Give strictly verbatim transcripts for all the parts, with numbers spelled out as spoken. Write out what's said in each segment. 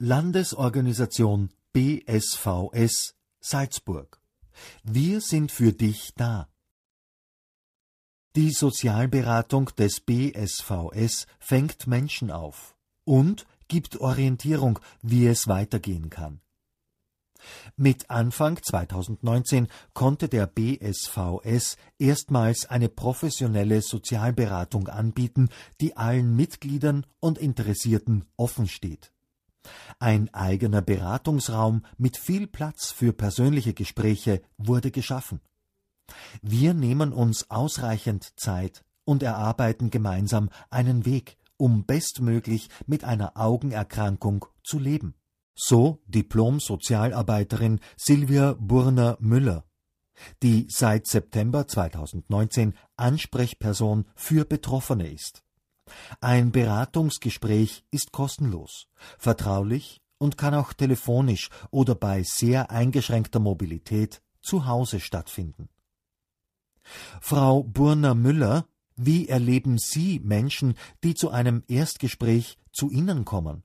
Landesorganisation B S V S Salzburg. Wir sind für dich da. Die Sozialberatung des B S V S fängt Menschen auf und gibt Orientierung, wie es weitergehen kann. Mit Anfang zweitausendneunzehn konnte der B S V S erstmals eine professionelle Sozialberatung anbieten, die allen Mitgliedern und Interessierten offen steht. Ein eigener Beratungsraum mit viel Platz für persönliche Gespräche wurde geschaffen. Wir nehmen uns ausreichend Zeit und erarbeiten gemeinsam einen Weg, um bestmöglich mit einer Augenerkrankung zu leben. So Diplom-Sozialarbeiterin Silvia Burner-Müller, die seit September zweitausendneunzehn Ansprechperson für Betroffene ist. Ein Beratungsgespräch ist kostenlos, vertraulich und kann auch telefonisch oder bei sehr eingeschränkter Mobilität zu Hause stattfinden. Frau Burner-Müller, wie erleben Sie Menschen, die zu einem Erstgespräch zu Ihnen kommen?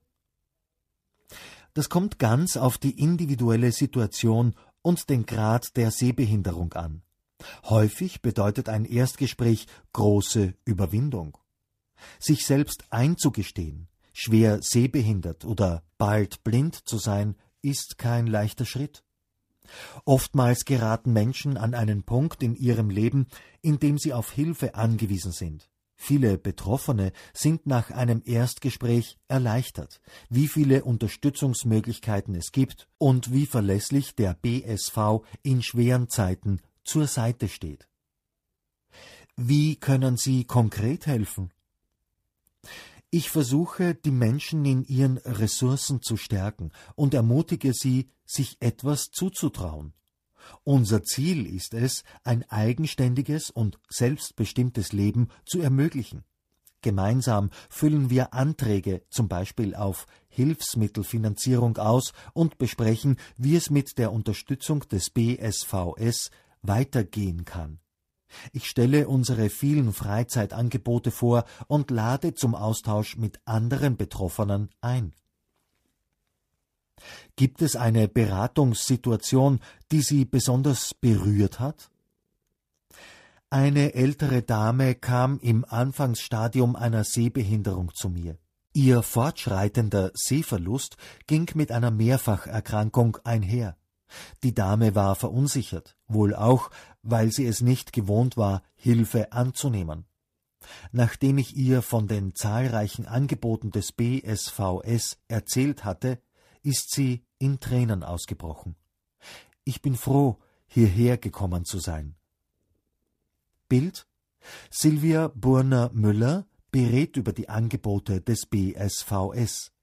Das kommt ganz auf die individuelle Situation und den Grad der Sehbehinderung an. Häufig bedeutet ein Erstgespräch große Überwindung. Sich selbst einzugestehen, schwer sehbehindert oder bald blind zu sein, ist kein leichter Schritt. Oftmals geraten Menschen an einen Punkt in ihrem Leben, in dem sie auf Hilfe angewiesen sind. Viele Betroffene sind nach einem Erstgespräch erleichtert, wie viele Unterstützungsmöglichkeiten es gibt und wie verlässlich der B S V in schweren Zeiten zur Seite steht. Wie können Sie konkret helfen? Ich versuche, die Menschen in ihren Ressourcen zu stärken und ermutige sie, sich etwas zuzutrauen. Unser Ziel ist es, ein eigenständiges und selbstbestimmtes Leben zu ermöglichen. Gemeinsam füllen wir Anträge, zum Beispiel auf Hilfsmittelfinanzierung, aus und besprechen, wie es mit der Unterstützung des B S V S weitergehen kann. Ich stelle unsere vielen Freizeitangebote vor und lade zum Austausch mit anderen Betroffenen ein. Gibt es eine Beratungssituation, die Sie besonders berührt hat? Eine ältere Dame kam im Anfangsstadium einer Sehbehinderung zu mir. Ihr fortschreitender Sehverlust ging mit einer Mehrfacherkrankung einher. Die Dame war verunsichert, wohl auch, weil sie es nicht gewohnt war, Hilfe anzunehmen. Nachdem ich ihr von den zahlreichen Angeboten des B S V S erzählt hatte, ist sie in Tränen ausgebrochen. Ich bin froh, hierher gekommen zu sein. Bild: Silvia Burner-Müller berät über die Angebote des B S V S.